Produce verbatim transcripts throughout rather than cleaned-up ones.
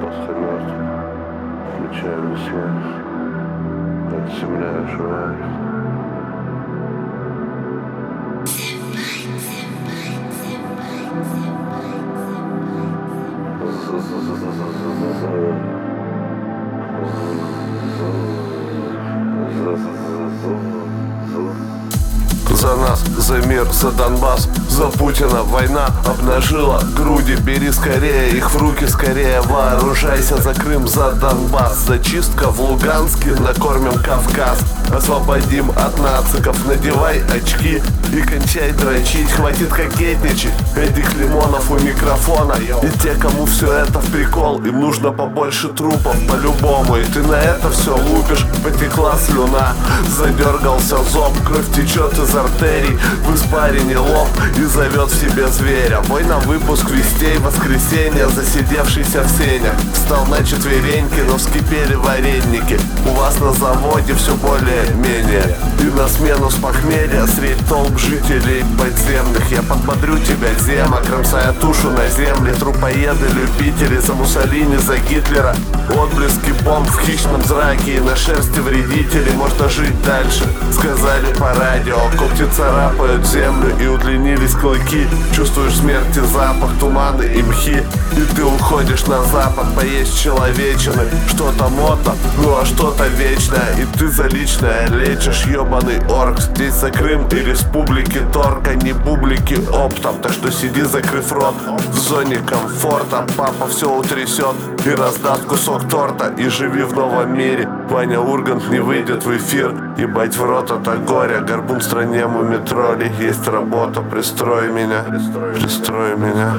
восход, включаем свет, над землей оживает. За нас, за мир, за Донбасс, за Путина война обнажила груди. Бери скорее их в руки, скорее вооружайся. За Крым, за Донбасс, зачистка в Луганске, накормим Кавказ. Освободим от нациков, надевай очки и кончай дрочить. Хватит кокетничать, этих лимонов у микрофона. И те, кому все это в прикол, им нужно побольше трупов по-любому. И ты на это все лупишь, потекла слюна, задергался зоб, кровь течет из артерий, в испарине лоб и зовет в себе зверя. Бой на выпуск вестей, воскресенье, засидевшийся в сенях. Встал на четвереньки, но вскипели вареники. У вас на заводе все более-менее. И на смену с похмелья средь толп жителей подземных я подбодрю тебя, зема, кромсая тушу на земле. Трупоеды, любители, за Муссолини, за Гитлера. Отблески бомб в хищном зраке и на шерсти вредителей. Можно жить дальше, сказали по радио. Когти царапают землю и удлинились клыки. Чувствуешь смерти запах, туманы и мхи. И ты уходишь на запад поесть человечины. Что-то модно, ну а что-то вечное. И ты за личное лечишь, ебаный орк. Здесь за Крым и республики торга, не бублики оптом. Так что сиди, закрыв рот, в зоне комфорта. Папа все утрясет и раздаст кусок торта. И живи в новом мире. Ваня Ургант не выйдет в эфир. Ебать в рот от горя. Горбун в стране мумитроли. Есть работа, пристрой меня, пристрой меня.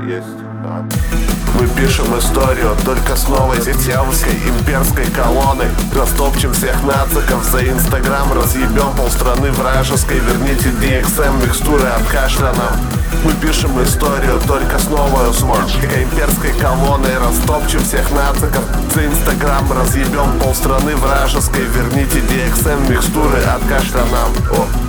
Мы пишем историю только с новой сетевской имперской колонной. Растопчем всех нациков за инстаграм. Разъебем полстраны вражеской. Верните ди экс эм микстуры от кашля нам. Мы пишем историю только с новой усморчкой имперской колонной. Растопчем всех нациков за инстаграм. Разъебем полстраны вражеской. Верните ди экс эм микстуры от кашля нам. О.